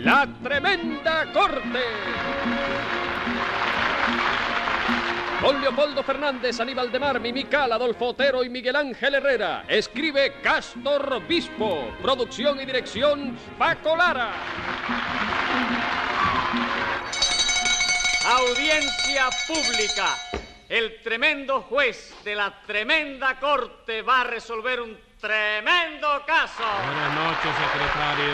La Tremenda Corte. Con Leopoldo Fernández, Aníbal de Mar, Mimical, Adolfo Otero y Miguel Ángel Herrera. Escribe Castor Bispo. Producción y dirección Paco Lara. Audiencia pública. El tremendo juez de la tremenda corte va a resolver un tremendo caso. Buenas noches, secretario.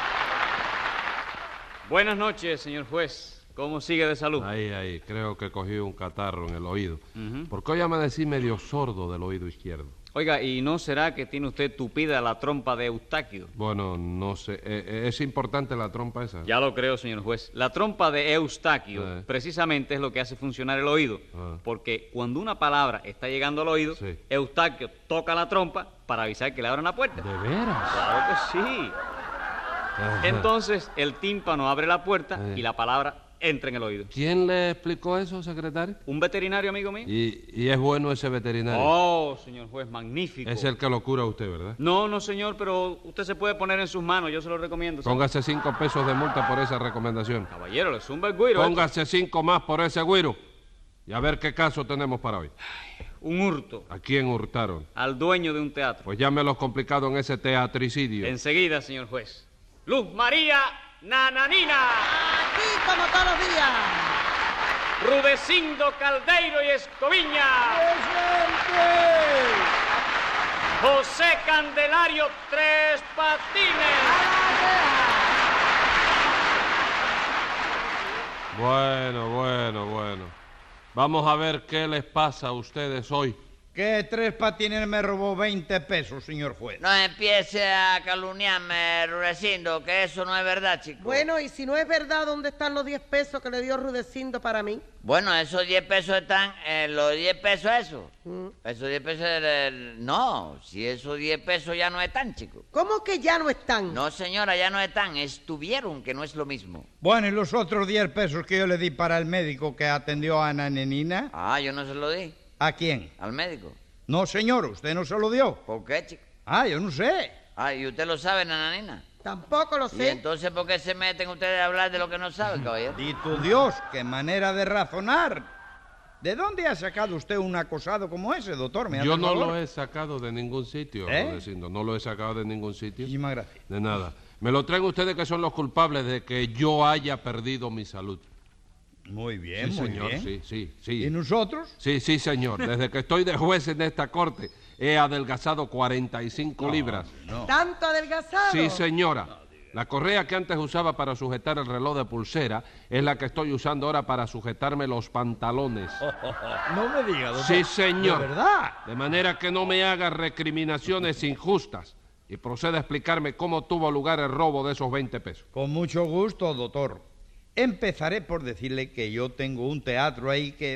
Buenas noches, señor juez. ¿Cómo sigue de salud? Ahí, creo que cogí un catarro en el oído. Porque hoy amanecí medio sordo del oído izquierdo. Oiga, ¿y no será que tiene usted tupida la trompa de Eustaquio? Bueno, no sé. ¿Es importante la trompa esa? Ya lo creo, señor juez. La trompa de Eustaquio precisamente es lo que hace funcionar el oído. Porque cuando una palabra está llegando al oído, Eustaquio toca la trompa para avisar que le abran la puerta. ¿De veras? Claro que sí. Entonces, el tímpano abre la puerta y la palabra entra en el oído. ¿Quién le explicó eso, secretario? Un veterinario, amigo mío. ¿Y es bueno ese veterinario? Oh, señor juez, magnífico. Es el que lo cura a usted, ¿verdad? No, señor, pero usted se puede poner en sus manos, yo se lo recomiendo. ¿Sabe? Póngase 5 pesos de multa por esa recomendación. Caballero, le zumba el güiro. Póngase 5 más por ese güiro. Y a ver qué caso tenemos para hoy. Un hurto. ¿A quién hurtaron? Al dueño de un teatro. Pues llámelos complicado en ese teatricidio. Enseguida, señor juez. Luz María Nananina. Aquí como todos los días. Rudecindo Caldeiro y Escoviña. José Candelario Tres Patines. Bueno. Vamos a ver qué les pasa a ustedes hoy. Que Tres Patines me robó 20 pesos, señor juez. No empiece a calumniarme, Rudecindo, que eso no es verdad, chico. Bueno, y si no es verdad, ¿dónde están los 10 pesos que le dio Rudecindo para mí? Bueno, esos 10 pesos están, los 10 pesos esos. Esos 10 pesos, no, si esos 10 pesos ya no están, chico. ¿Cómo que ya no están? No, señora, ya no están, estuvieron, que no es lo mismo. Bueno, ¿y los otros 10 pesos que yo le di para el médico que atendió a Nananina? Ah, yo no se lo di. ¿A quién? ¿Al médico? No, señor, usted no se lo dio. ¿Por qué, chico? Ah, yo no sé. Ah, ¿y usted lo sabe, Nananina? Tampoco lo ¿Y sé. entonces por qué se meten ustedes a hablar de lo que no saben, caballero? Dito Dios, qué manera de razonar. ¿De dónde ha sacado usted un acosado como ese, doctor? Yo no lo he sacado de ningún sitio, ¿Eh? Rudecindo. No lo he sacado de ningún sitio. Muchísimas gracias. De nada. Me lo traen ustedes que son los culpables de que yo haya perdido mi salud. Muy bien, Sí, muy señor, bien. sí. ¿Y nosotros? Sí, señor. Desde que estoy de juez en esta corte, he adelgazado 45 libras. No. ¿Tanto adelgazado? Sí, señora. La correa que antes usaba para sujetar el reloj de pulsera es la que estoy usando ahora para sujetarme los pantalones. No me diga, doctor. Sí, señor. ¿De verdad? De manera que no me haga recriminaciones injustas y proceda a explicarme cómo tuvo lugar el robo de esos 20 pesos. Con mucho gusto, doctor. Empezaré por decirle que yo tengo un teatro ahí que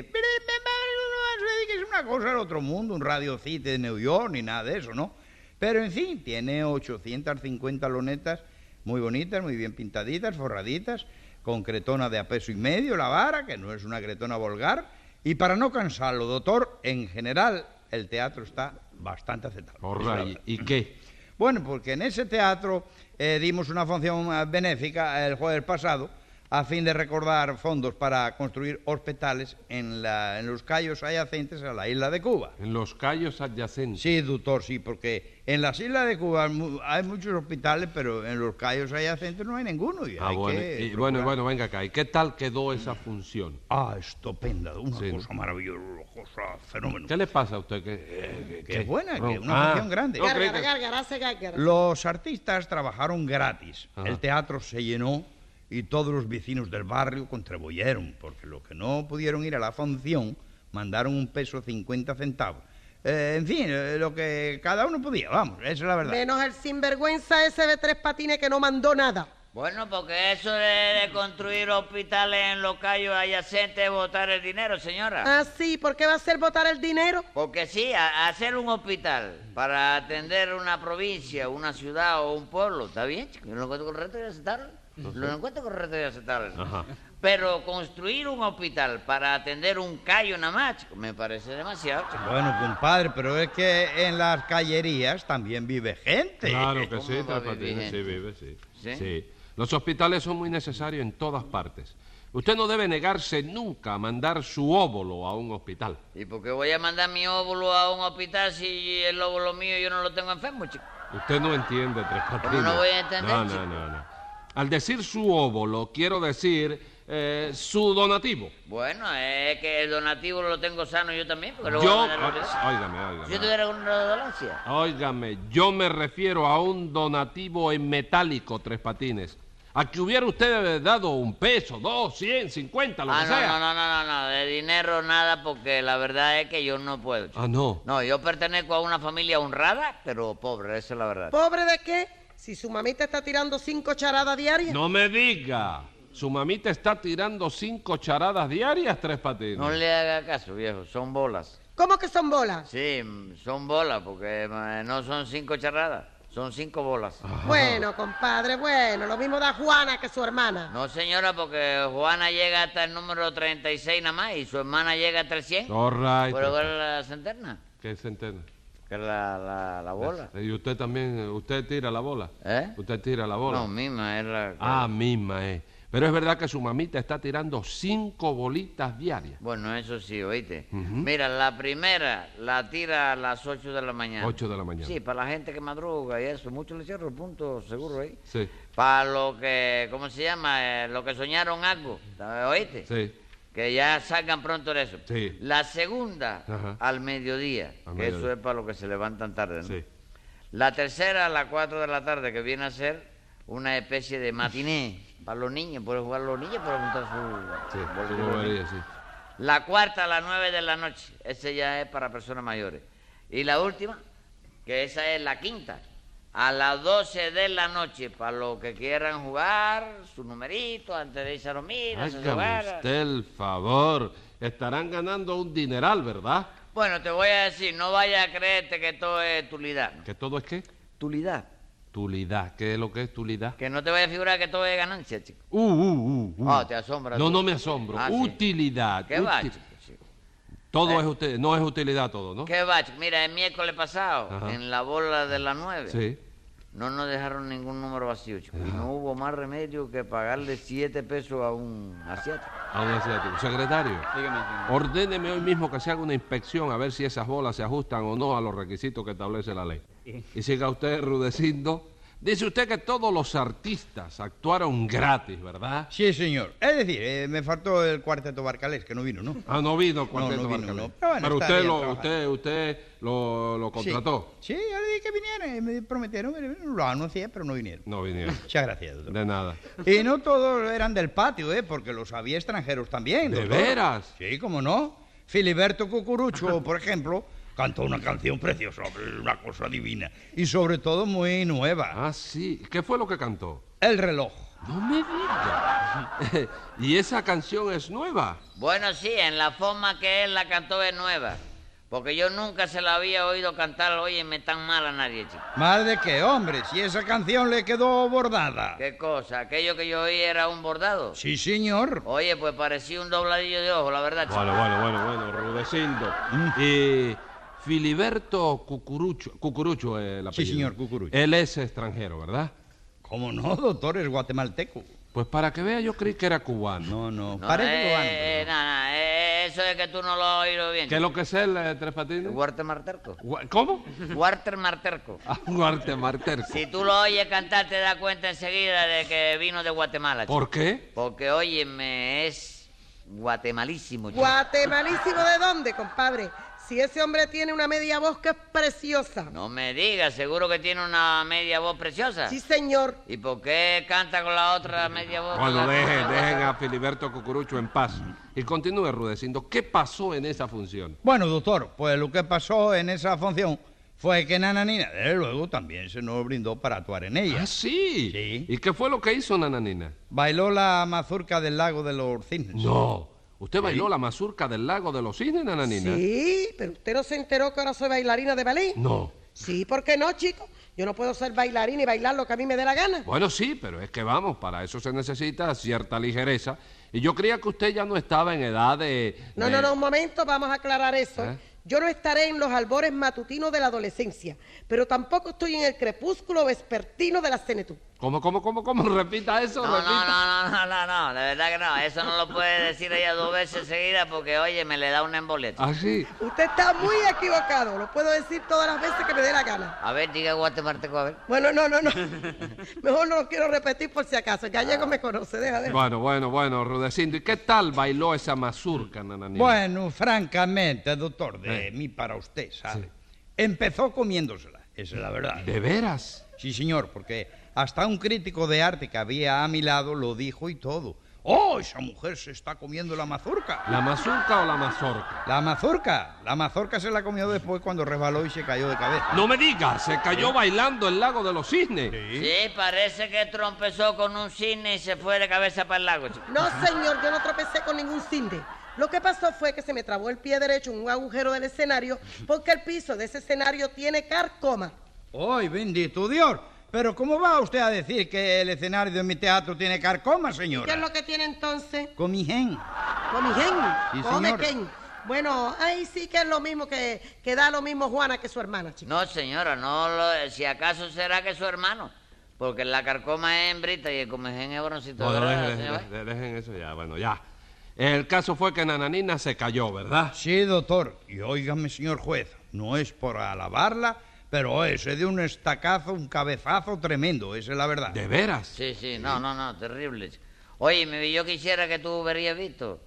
es una cosa del otro mundo, un Radio City de New York, ni nada de eso, ¿no? Pero, en fin, tiene 850 lonetas muy bonitas, muy bien pintaditas, forraditas, con cretona de a peso y medio, la vara, que no es una cretona vulgar. Y para no cansarlo, doctor, en general, el teatro está bastante aceptable. Orray, ¿y qué? Bueno, porque en ese teatro dimos una función benéfica el jueves pasado a fin de recordar fondos para construir hospitales en los cayos adyacentes a la isla de Cuba. En los cayos adyacentes. Sí, doctor, sí, porque en las islas de Cuba hay muchos hospitales, pero en los cayos adyacentes no hay ninguno. Y hay Bueno. que Y procurar. bueno, venga acá. ¿Y qué tal quedó esa función? Ah, estupenda, una Sí. cosa maravillosa, cosa fenómeno. ¿Qué le pasa a usted? Que es buena, que es una función grande. no, creí que- Gárgara, hace gárgara. Los artistas trabajaron gratis. Ajá. El teatro se llenó y todos los vecinos del barrio contribuyeron, porque los que no pudieron ir a la función mandaron 1,50 pesos. En fin, lo que cada uno podía, vamos, esa es la verdad. Menos el sinvergüenza ese de Tres Patines que no mandó nada. Bueno, porque eso de construir hospitales en los cayos adyacentes es botar el dinero, señora. Ah, sí, ¿por qué va a ser votar el dinero? Porque sí, hacer un hospital para atender una provincia, una ciudad o un pueblo, ¿está bien, chico? ¿Es lo correcto y aceptarlo? Lo encuentro correcto y aceptable. Ajá. Pero construir un hospital para atender un callo nada más, chico, me parece demasiado, chico. Bueno, compadre, pero es que en las callerías también vive gente. Claro que ¿Cómo sí, va a Tres vivir Patines, sí gente? vive, sí. ¿Sí? Sí. Los hospitales son muy necesarios en todas partes. Usted no debe negarse nunca a mandar su óvulo a un hospital. ¿Y por qué voy a mandar mi óvulo a un hospital si el óvulo mío yo no lo tengo enfermo, chico? Usted no entiende, Tres Patines. no voy a entender, No, chico? no. Al decir su óvulo, quiero decir su donativo. Bueno, es que el donativo lo tengo sano yo también, porque lo Yo, voy a mandar a óigame. Si yo tuviera una dolencia. Óigame, yo me refiero a un donativo en metálico, Tres Patines. A que hubiera usted dado un peso, 2, 100, 50, lo que sea. No, de dinero nada, porque la verdad es que yo no puedo, chico. Ah, no. No, yo pertenezco a una familia honrada, pero pobre, esa es la verdad. ¿Pobre de qué? Si su mamita está tirando 5 charadas diarias. No me diga. Su mamita está tirando 5 charadas diarias, Tres Patines. No le haga caso, viejo, son bolas. ¿Cómo que son bolas? Sí, son bolas, porque no son 5 charadas, son 5 bolas. Bueno, compadre, bueno, lo mismo da Juana que su hermana. No, señora, porque Juana llega hasta el número 36 nada más y su hermana llega hasta el 100. All right. ¿Pero cuál es la centena? ¿Qué centena? Que es la bola. ¿Y usted también, usted tira la bola? ¿Eh? ¿Usted tira la bola? No, misma es la... Ah, misma, Pero es verdad que su mamita está tirando 5 bolitas diarias. Bueno, eso sí, oíste. Mira, la primera la tira a las 8 de la mañana. 8 de la mañana. Sí, para la gente que madruga y eso. Mucho le cierro el punto seguro ahí. Sí, Para lo que, ¿cómo se llama? Lo que soñaron algo, ¿oíste? sí. Que ya salgan pronto de eso. Sí. La segunda, Ajá. al mediodía, Al que mediodía. eso es para los que se levantan tarde, ¿no? Sí. La tercera, a las 4 de la tarde, que viene a ser una especie de matiné para los niños. Pueden jugar los niños para juntar su... Sí, bolita su de niño. bobería, sí. La cuarta, a las 9 de la noche. Ese ya es para personas mayores. Y la última, que esa es la quinta, a las 12 de la noche, para los que quieran jugar su numerito antes de irse a dormir. a su Hágame hogar. usted el favor. Estarán ganando un dineral, ¿verdad? Bueno, te voy a decir, no vayas a creerte que todo es tulidad. ¿No? ¿Que todo es qué? Tulidad. Tulidad. ¿Qué es lo que es tulidad? Que no te vayas a figurar que todo es ganancia, chico. Ah, te asombra. No, tú. no me asombro. Ah, sí. Utilidad. ¿Qué va, Uti- chico? chico? Todo es no es utilidad todo, ¿no? ¿Qué va, chico? Mira, el miércoles pasado, Ajá. en la bola de las 9, Sí. no nos dejaron ningún número vacío, chico. Y no hubo más remedio que pagarle 7 pesos a un asiático. A un asiático. Secretario, Dígame, señor. ordéneme hoy mismo que se haga una inspección a ver si esas bolas se ajustan o no a los requisitos que establece la ley. Y siga usted enrudeciendo. Dice usted que todos los artistas actuaron gratis, ¿verdad? Sí, señor. Es decir, me faltó el cuarteto Barcalés, que no vino, ¿no? Ah, no vino el cuarteto no vino, Barcalés. no. Pero bueno, Pero está usted bien lo, trabajando. usted lo contrató. Sí, yo le dije que vinieran, me prometieron, lo anuncié, pero no vinieron. No vinieron. Muchas gracias, doctor. De nada. Y no todos eran del patio, porque los había extranjeros también. ¿De doctor. veras? Sí, cómo no. Filiberto Cucurucho, por ejemplo, cantó una canción preciosa, una cosa divina. Y sobre todo muy nueva. Ah, sí. ¿Qué fue lo que cantó? El reloj. No me diga. ¿Y esa canción es nueva? Bueno, sí, en la forma que él la cantó es nueva. Porque yo nunca se la había oído cantar, óyeme, tan mal a nadie, chico. ¿Mal de qué, hombre? Si esa canción le quedó bordada. ¿Qué cosa? ¿Aquello que yo oí era un bordado? Sí, señor. Oye, pues parecía un dobladillo de ojo, la verdad, chico. Bueno, Rudecindo. Y Filiberto Cucurucho es el apellido. señor, Cucurucho. Él es extranjero, ¿verdad? ¿Cómo no, doctor? Es guatemalteco. Pues para que vea, yo creí que era cubano. No, No, parece cubano. eso es que tú no lo has oído bien. ¿Qué es lo que es él, Tres Patines? Walter Marterco. ¿Cómo? Walter Marterco. Ah, Duarte Marterco. Si tú lo oyes cantar, te das cuenta enseguida de que vino de Guatemala, chico. ¿Por qué? Porque, óyeme, es guatemalísimo, chico. ¿Guatemalísimo de dónde, compadre? Si ese hombre tiene una media voz que es preciosa. No me digas, seguro que tiene una media voz preciosa. Sí, señor. ¿Y por qué canta con la otra media voz? Bueno, dejen a Filiberto Cucurucho en paz. Y continúe, Rudecindo. ¿Qué pasó en esa función? Bueno, doctor, pues lo que pasó en esa función fue que Nananina, desde luego, también se nos brindó para actuar en ella. Ah, sí. Sí. ¿Y qué fue lo que hizo Nananina? Bailó la mazurca del lago de los cisnes. No. ¿Usted bailó la mazurca del lago de los cisnes, Nananina? Sí, pero usted no se enteró que ahora soy bailarina de ballet. No. Sí, ¿por qué no, chico? Yo no puedo ser bailarina y bailar lo que a mí me dé la gana. Bueno, sí, pero es que vamos, para eso se necesita cierta ligereza. Y yo creía que usted ya no estaba en edad de... No, un momento, vamos a aclarar eso. Yo no estaré en los albores matutinos de la adolescencia, pero tampoco estoy en el crepúsculo vespertino de la senectud. ¿Cómo? Repita eso, No, repita. no, de verdad que no. Eso no lo puede decir ella 2 veces seguidas porque, oye, me le da una emboleta. ¿Ah, sí? Usted está muy equivocado, lo puedo decir todas las veces que me dé la gana. A ver, diga guatemalteco, a ver. Bueno, no. Mejor no lo quiero repetir por si acaso. El gallego me conoce, deja. Bueno, Rudecindo, ¿y qué tal bailó esa mazurca, nananina? Bueno, francamente, doctor, de mí para usted, ¿sabe? Sí. Empezó comiéndosela, esa es la verdad. ¿De veras? Sí, señor, porque hasta un crítico de arte que había a mi lado lo dijo y todo. ¡Oh, esa mujer se está comiendo la mazurca! ¿La mazurca o la mazorca? La mazurca se la comió después cuando resbaló y se cayó de cabeza. No me digas, se cayó bailando el lago de los cisnes. Sí, parece que trompezó con un cisne y se fue de cabeza para el lago, chico. No, señor, yo no tropecé con ningún cisne. Lo que pasó fue que se me trabó el pie derecho en un agujero del escenario porque el piso de ese escenario tiene carcoma. ¡Ay, bendito Dios! Pero ¿cómo va usted a decir que el escenario de mi teatro tiene carcoma, señora? ¿Qué es lo que tiene entonces? Comijén. ¿Comijén? Sí, ¿Come señora. quén? Bueno, ahí sí que es lo mismo que da lo mismo Juana que su hermana, chico. No, señora, si acaso será que su hermano. Porque la carcoma es hembrita y el comején es broncito. Bueno, ¿verdad, señora? dejen eso ya, bueno, ya. El caso fue que Nananina se cayó, ¿verdad? Sí, doctor. Y óigame, señor juez, no es por alabarla, pero ese de un estacazo, un cabezazo tremendo, esa es la verdad. ¿De veras? Sí, no, terrible, chico. Oye, yo quisiera que tú hubieras visto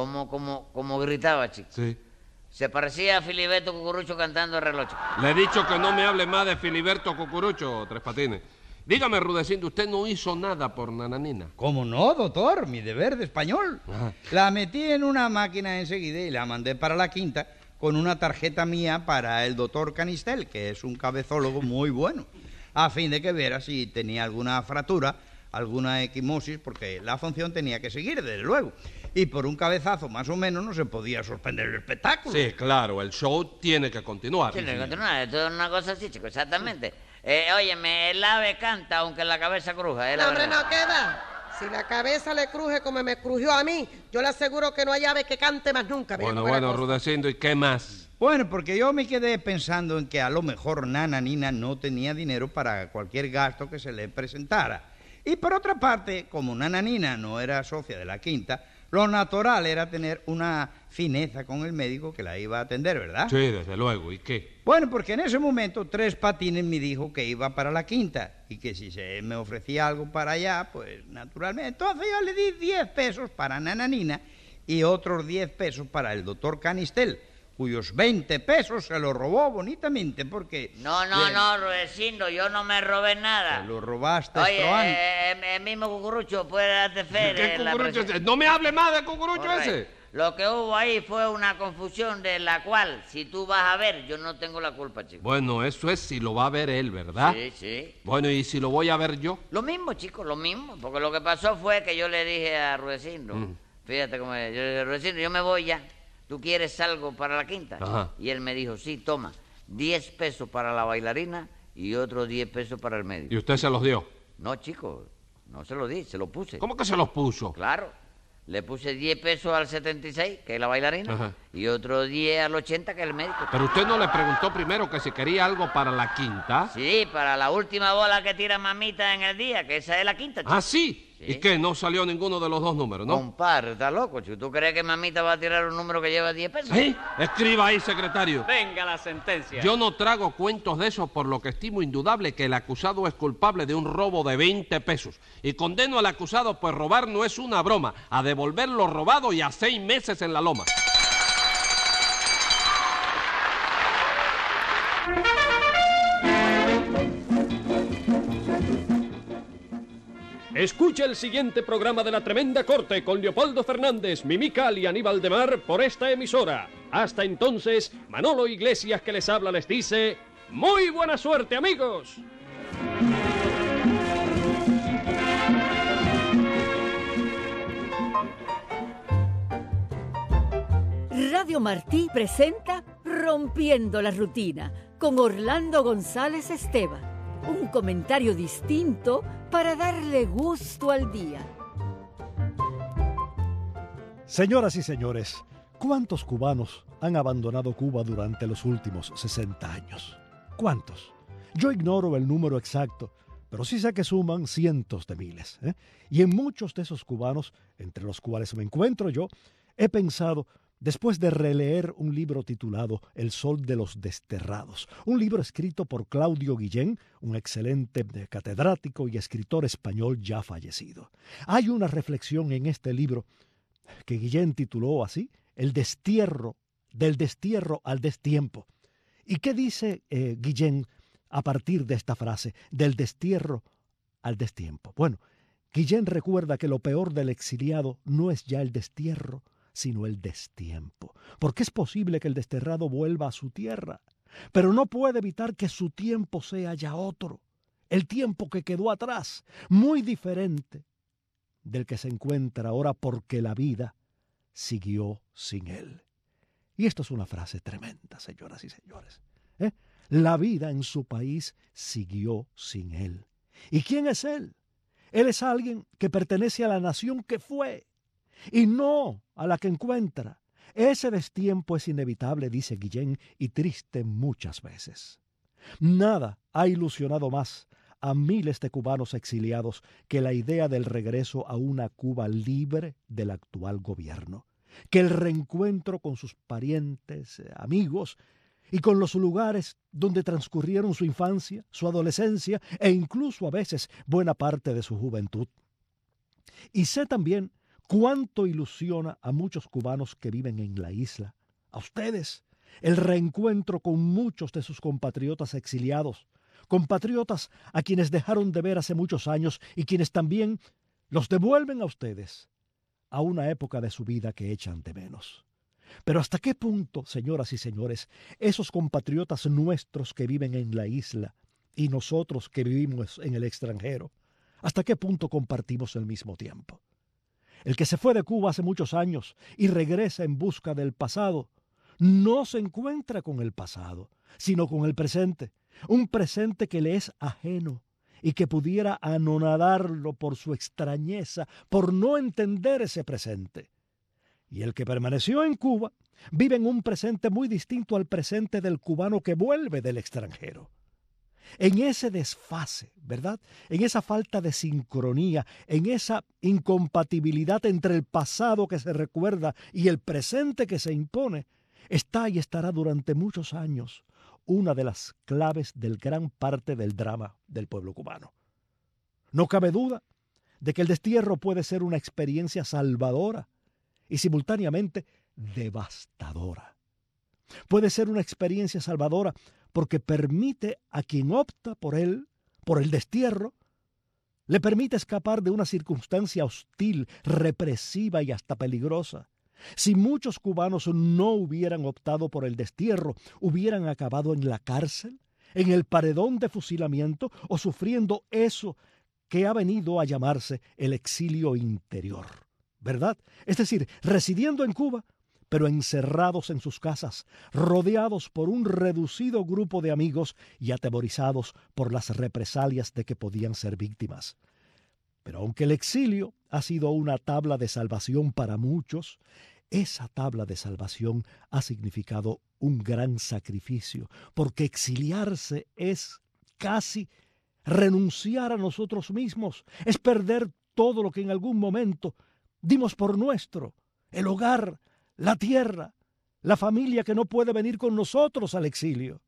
cómo gritaba, chico. Sí. Se parecía a Filiberto Cucurucho cantando el reloj, chico. Le he dicho que no me hable más de Filiberto Cucurucho, Tres Patines. Dígame, Rudecindo, ¿usted no hizo nada por Nananina? ¿Cómo no, doctor? Mi deber de español. Ajá. La metí en una máquina enseguida y la mandé para la quinta con una tarjeta mía para el doctor Canistel, que es un cabezólogo muy bueno, a fin de que viera si tenía alguna fractura, alguna equimosis, porque la función tenía que seguir, desde luego. Y por un cabezazo más o menos no se podía suspender el espectáculo. Sí, claro, el show tiene que continuar. Tiene que continuar, esto es una cosa así, chico, exactamente. Óyeme, el ave canta aunque la cabeza cruja, No, hombre, no queda. Si la cabeza le cruje como me crujió a mí, yo le aseguro que no hay ave que cante más nunca. Mira Bueno, cómo es la cosa. Rudecindo, ¿y qué más? Bueno, porque yo me quedé pensando en que a lo mejor Nananina no tenía dinero para cualquier gasto que se le presentara. Y por otra parte, como Nananina no era socia de la quinta, lo natural era tener una fineza con el médico que la iba a atender, ¿verdad? Sí, desde luego. ¿Y qué? Bueno, porque en ese momento Tres Patines me dijo que iba para la quinta y que si se me ofrecía algo para allá, pues naturalmente. Entonces yo le di 10 pesos para Nananina y otros 10 pesos para el doctor Canistel, cuyos 20 pesos se los robó bonitamente porque... No, Rudecindo, yo no me robé nada. Te lo robaste, Oye, Estroán. el mismo Cucurucho puede darte fe. ¿Qué de la cucurucho presen- ese? No me hable más de Cucurucho Correcto. ese. Lo que hubo ahí fue una confusión de la cual, si tú vas a ver, yo no tengo la culpa, chico. Bueno, eso es si lo va a ver él, ¿verdad? Sí. Bueno, ¿y si lo voy a ver yo? Lo mismo, chico, lo mismo. Porque lo que pasó fue que yo le dije a Rudecindo, fíjate cómo es, yo le dije, Rudecindo, yo me voy ya. ¿Tú quieres algo para la quinta? Ajá. Y él me dijo, sí, toma, 10 pesos para la bailarina y otros 10 pesos para el médico. ¿Y usted se los dio? No, chico, no se lo di, se lo puse. ¿Cómo que se los puso? Claro. Le puse 10 pesos al 76, que es la bailarina, Ajá. y otros 10 al 80, que es el médico. Pero usted no le preguntó primero que si quería algo para la quinta. Sí, para la última bola que tira mamita en el día, que esa es la quinta, chico. Ah, sí. Sí. ¿Y qué? No salió ninguno de los dos números, ¿no? Compadre, está loco, chico. ¿Tú crees que mamita va a tirar un número que lleva 10 pesos? ¿Sí? Escriba ahí, secretario. Venga la sentencia. Yo no trago cuentos de esos, por lo que estimo indudable que el acusado es culpable de un robo de 20 pesos. Y condeno al acusado, pues robar no es una broma, a devolver lo robado y a 6 meses en la loma. Escucha el siguiente programa de La Tremenda Corte con Leopoldo Fernández, Mimical y Aníbal de Mar por esta emisora. Hasta entonces, Manolo Iglesias que les habla les dice, ¡muy buena suerte, amigos! Radio Martí presenta Rompiendo la Rutina con Orlando González Esteban. Un comentario distinto para darle gusto al día. Señoras y señores, ¿cuántos cubanos han abandonado Cuba durante los últimos 60 años? ¿Cuántos? Yo ignoro el número exacto, pero sí sé que suman cientos de miles, ¿eh? Y en muchos de esos cubanos, entre los cuales me encuentro yo, he pensado, después de releer un libro titulado El Sol de los Desterrados, un libro escrito por Claudio Guillén, un excelente catedrático y escritor español ya fallecido. Hay una reflexión en este libro que Guillén tituló así, El destierro, del destierro al destiempo. ¿Y qué dice Guillén a partir de esta frase, del destierro al destiempo? Bueno, Guillén recuerda que lo peor del exiliado no es ya el destierro, sino el destiempo, porque es posible que el desterrado vuelva a su tierra, pero no puede evitar que su tiempo sea ya otro, el tiempo que quedó atrás, muy diferente del que se encuentra ahora porque la vida siguió sin él. Y esto es una frase tremenda, señoras y señores, ¿eh? La vida en su país siguió sin él. ¿Y quién es él? Él es alguien que pertenece a la nación que fue y no a la que encuentra. Ese destiempo es inevitable, dice Guillén, y triste muchas veces. Nada ha ilusionado más a miles de cubanos exiliados que la idea del regreso a una Cuba libre del actual gobierno, que el reencuentro con sus parientes, amigos y con los lugares donde transcurrieron su infancia, su adolescencia e incluso a veces buena parte de su juventud. Y sé también cuánto ilusiona a muchos cubanos que viven en la isla, a ustedes, el reencuentro con muchos de sus compatriotas exiliados, compatriotas a quienes dejaron de ver hace muchos años y quienes también los devuelven a ustedes a una época de su vida que echan de menos. Pero ¿hasta qué punto, señoras y señores, esos compatriotas nuestros que viven en la isla y nosotros que vivimos en el extranjero, hasta qué punto compartimos el mismo tiempo? El que se fue de Cuba hace muchos años y regresa en busca del pasado, no se encuentra con el pasado, sino con el presente, un presente que le es ajeno y que pudiera anonadarlo por su extrañeza, por no entender ese presente. Y el que permaneció en Cuba vive en un presente muy distinto al presente del cubano que vuelve del extranjero. En ese desfase, ¿verdad? En esa falta de sincronía, en esa incompatibilidad entre el pasado que se recuerda y el presente que se impone, está y estará durante muchos años una de las claves del gran parte del drama del pueblo cubano. No cabe duda de que el destierro puede ser una experiencia salvadora y simultáneamente devastadora. Puede ser una experiencia salvadora porque permite a quien opta por él, por el destierro, le permite escapar de una circunstancia hostil, represiva y hasta peligrosa. Si muchos cubanos no hubieran optado por el destierro, hubieran acabado en la cárcel, en el paredón de fusilamiento o sufriendo eso que ha venido a llamarse el exilio interior, ¿verdad? Es decir, residiendo en Cuba, pero encerrados en sus casas, rodeados por un reducido grupo de amigos y atemorizados por las represalias de que podían ser víctimas. Pero aunque el exilio ha sido una tabla de salvación para muchos, esa tabla de salvación ha significado un gran sacrificio, porque exiliarse es casi renunciar a nosotros mismos, es perder todo lo que en algún momento dimos por nuestro, el hogar, la tierra, la familia que no puede venir con nosotros al exilio.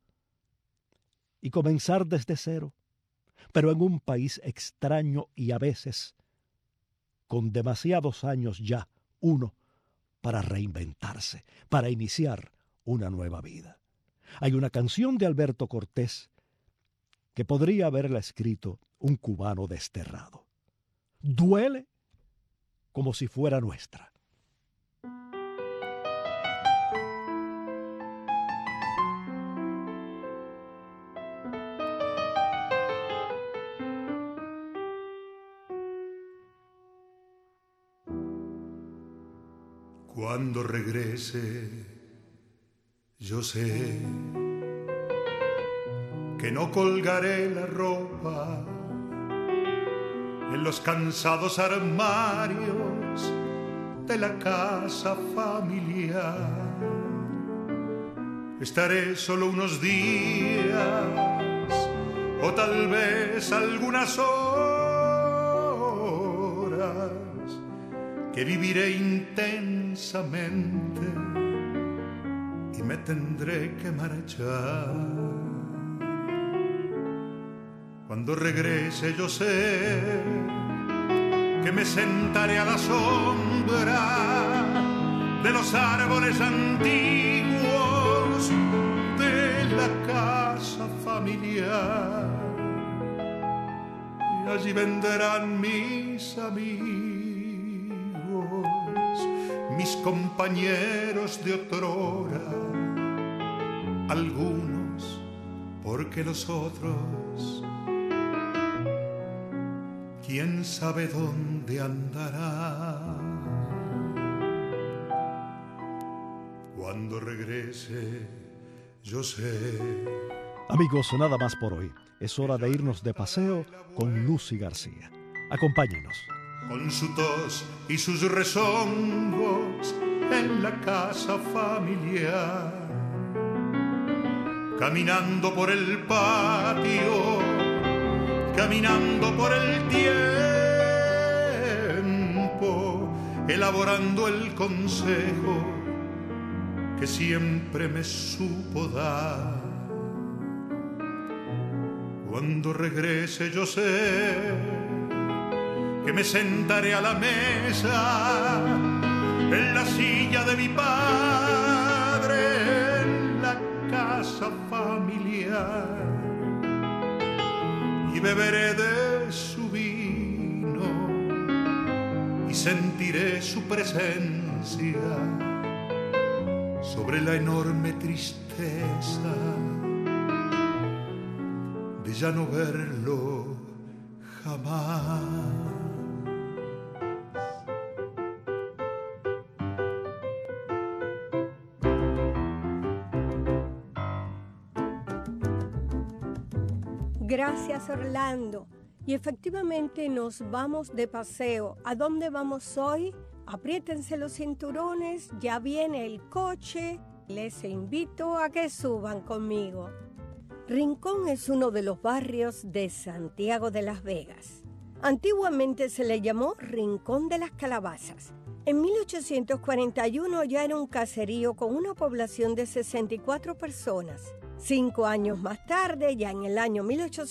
Y comenzar desde cero, pero en un país extraño y a veces con demasiados años ya, uno, para reinventarse, para iniciar una nueva vida. Hay una canción de Alberto Cortés que podría haberla escrito un cubano desterrado. Duele como si fuera nuestra. Cuando regrese, yo sé que no colgaré la ropa en los cansados armarios de la casa familiar. Estaré solo unos días o tal vez algunas horas que viviré intensamente y me tendré que marchar. Cuando regrese yo sé que me sentaré a la sombra de los árboles antiguos de la casa familiar, y allí vendrán mis amigos, mis compañeros de otrora, algunos porque los otros quién sabe dónde andarán. Cuando regrese, yo sé. Amigos, nada más por hoy. Es hora de irnos de paseo con Lucy García. Acompáñenos. Con su tos y sus rezongos en la casa familiar, caminando por el patio, caminando por el tiempo, elaborando el consejo que siempre me supo dar. Cuando regrese yo sé que me sentaré a la mesa, en la silla de mi padre, en la casa familiar, y beberé de su vino y sentiré su presencia sobre la enorme tristeza de ya no verlo jamás. Gracias, Orlando. Y efectivamente nos vamos de paseo. ¿A dónde vamos hoy? Apriétense los cinturones, ya viene el coche. Les invito a que suban conmigo. Rincón es uno de los barrios de Santiago de Las Vegas. Antiguamente se le llamó Rincón de las Calabazas. En 1841 ya era un caserío con una población de 64 personas. 5 años más tarde, ya en el año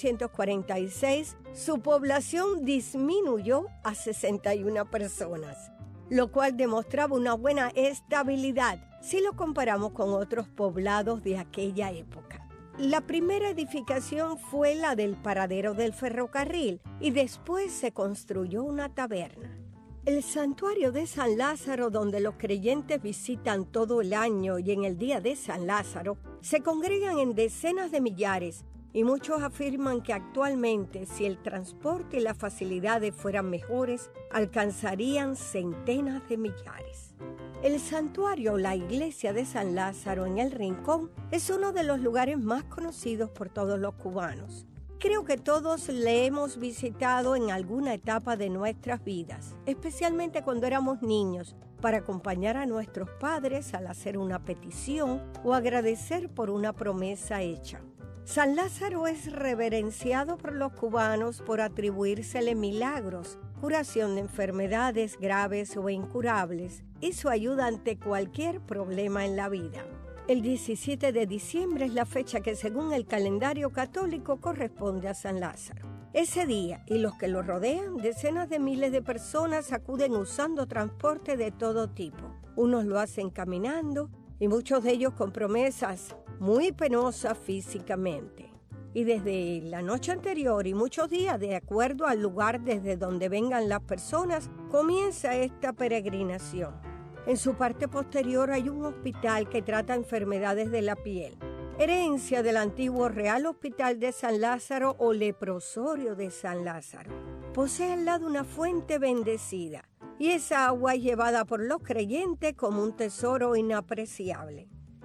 1846, su población disminuyó a 61 personas, lo cual demostraba una buena estabilidad si lo comparamos con otros poblados de aquella época. La primera edificación fue la del paradero del ferrocarril y después se construyó una taberna. El santuario de San Lázaro, donde los creyentes visitan todo el año y en el día de San Lázaro, se congregan en decenas de millares y muchos afirman que actualmente, si el transporte y las facilidades fueran mejores, alcanzarían centenas de millares. El santuario o la iglesia de San Lázaro en el Rincón es uno de los lugares más conocidos por todos los cubanos. Creo que todos le hemos visitado en alguna etapa de nuestras vidas, especialmente cuando éramos niños, para acompañar a nuestros padres al hacer una petición o agradecer por una promesa hecha. San Lázaro es reverenciado por los cubanos por atribuírsele milagros, curación de enfermedades graves o incurables y su ayuda ante cualquier problema en la vida. El 17 de diciembre es la fecha que según el calendario católico corresponde a San Lázaro. Ese día y los que lo rodean, decenas de miles de personas acuden usando transporte de todo tipo. Unos lo hacen caminando y muchos de ellos con promesas muy penosas físicamente. Y desde la noche anterior y muchos días, de acuerdo al lugar desde donde vengan las personas, comienza esta peregrinación. En su parte posterior hay un hospital que trata enfermedades de la piel, herencia del antiguo Real Hospital de San Lázaro o Leprosorio de San Lázaro. Posee al lado una fuente bendecida y esa agua es llevada por los creyentes como un tesoro inapreciable.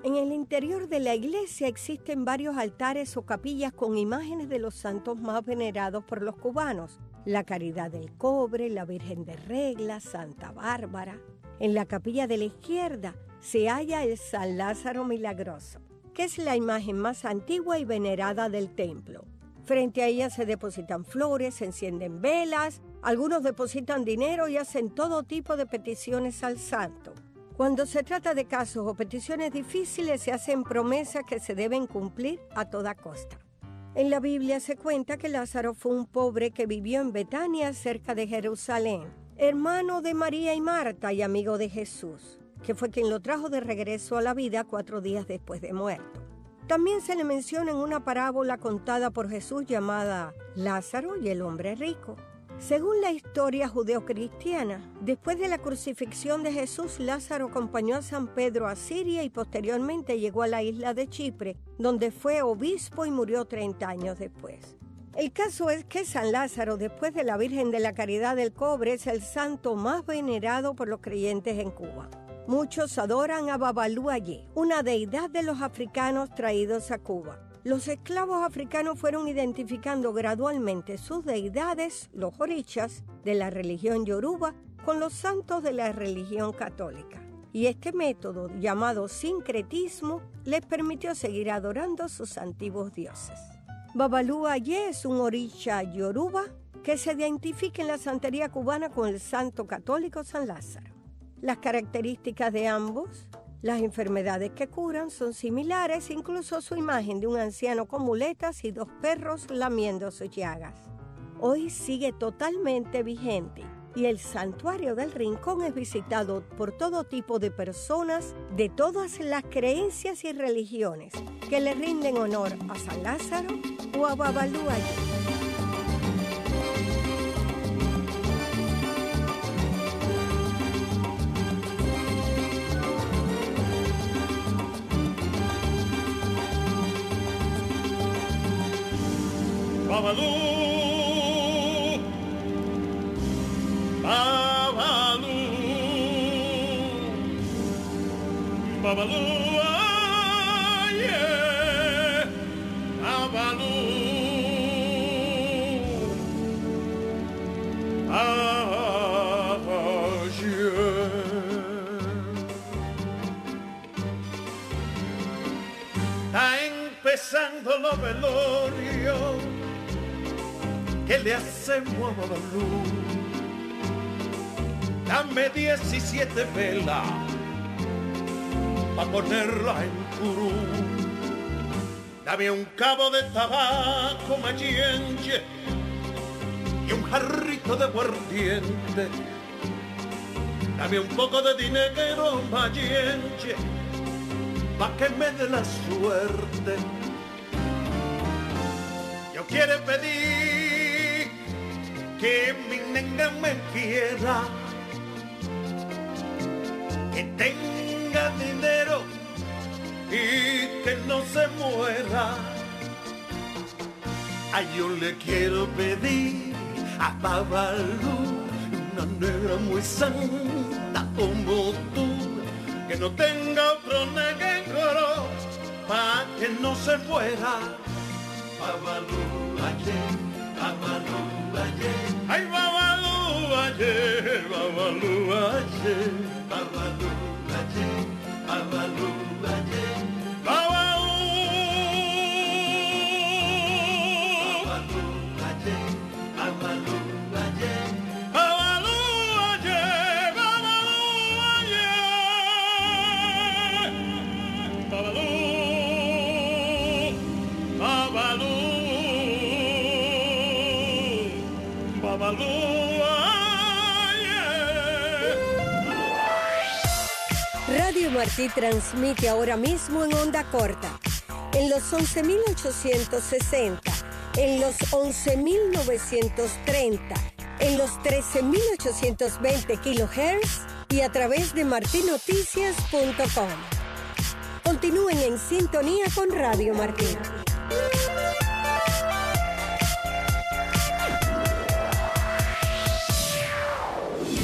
En el interior de la iglesia existen varios altares o capillas con imágenes de los santos más venerados por los cubanos. La Caridad del Cobre, la Virgen de Regla, Santa Bárbara. En la capilla de la izquierda se halla el San Lázaro Milagroso, que es la imagen más antigua y venerada del templo. Frente a ella se depositan flores, se encienden velas, algunos depositan dinero y hacen todo tipo de peticiones al santo. Cuando se trata de casos o peticiones difíciles, se hacen promesas que se deben cumplir a toda costa. En la Biblia se cuenta que Lázaro fue un pobre que vivió en Betania, cerca de Jerusalén, hermano de María y Marta y amigo de Jesús, que fue quien lo trajo de regreso a la vida 4 días después de muerto. También se le menciona en una parábola contada por Jesús llamada Lázaro y el hombre rico. Según la historia judeocristiana, después de la crucifixión de Jesús, Lázaro acompañó a San Pedro a Siria y posteriormente llegó a la isla de Chipre, donde fue obispo y murió 30 años después. El caso es que San Lázaro, después de la Virgen de la Caridad del Cobre, es el santo más venerado por los creyentes en Cuba. Muchos adoran a Babalú Ayé, una deidad de los africanos traídos a Cuba. Los esclavos africanos fueron identificando gradualmente sus deidades, los orichas, de la religión yoruba, con los santos de la religión católica. Y este método, llamado sincretismo, les permitió seguir adorando sus antiguos dioses. Babalú Ayé es un oricha yoruba que se identifica en la santería cubana con el santo católico San Lázaro. Las características de ambos, las enfermedades que curan, son similares, incluso su imagen de un anciano con muletas y 2 perros lamiendo sus llagas. Hoy sigue totalmente vigente y el santuario del Rincón es visitado por todo tipo de personas de todas las creencias y religiones que le rinden honor a San Lázaro o a Babalú Ayé. Babalú, Babalú, Babalú, Ayé, Babalú, Ayé. Está empezando los velorios que le hacemos a Babalú. Dame 17 velas pa' ponerla en curú. Dame un cabo de tabaco mayenche y un jarrito de aguardiente. Dame un poco de dinero mayenche pa' que me dé la suerte. Yo quiero pedir que mi nena me quiera, que tenga dinero y que no se muera. Ay, yo le quiero pedir a Babalú, una negra muy santa como tú, que no tenga otro negro pa' que no se muera. Babalú Ayé, Babalú Ayé, ay Babalú Ayé, Babalú Ayé, Babalú Ayé, Babalú Ayé, Babalú, Babalú Ayé, Babalú Ayé, Babalú Ayé, Babalú Ayé, Babalú. Radio Martí transmite ahora mismo en onda corta, en los 11.860, en los 11.930, en los 13.820 kHz y a través de martinoticias.com. Continúen en sintonía con Radio Martí.